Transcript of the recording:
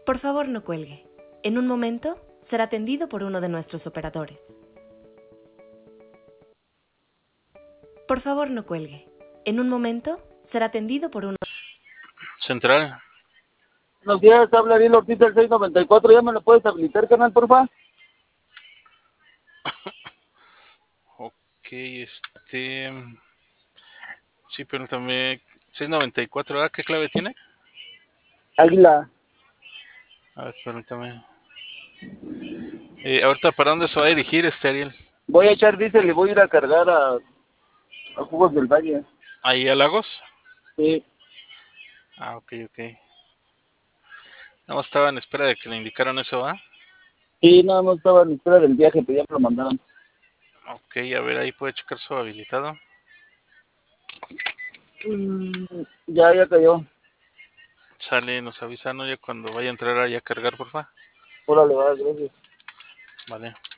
Por favor, no cuelgue. En un momento será atendido por uno de nuestros operadores. Por favor, no cuelgue. En un momento será atendido por uno. Central. Buenos días, habla Ariel Ortiz del 694. ¿Ya me lo puedes habilitar, canal, porfa? Ok, sí, permítame. 694, ¿ah? ¿Qué clave tiene? Águila. A ver, permítame. Ahorita, ¿para dónde se va a dirigir Ariel? Voy a echar diésel y voy a ir a cargar a Jugos del Valle. ¿Ahí a Lagos? Sí. Ah, ok. Nada más estaba en espera de que le indicaran eso, ¿ah? Sí, nada más estaba en espera del viaje, pero ya me lo mandaron. Ok, a ver, ahí puede checar su habilitado. Ya cayó. Sale, nos avisa, ¿no? Ya cuando vaya a entrar ahí a cargar, porfa. Órale, va, gracias. Vale.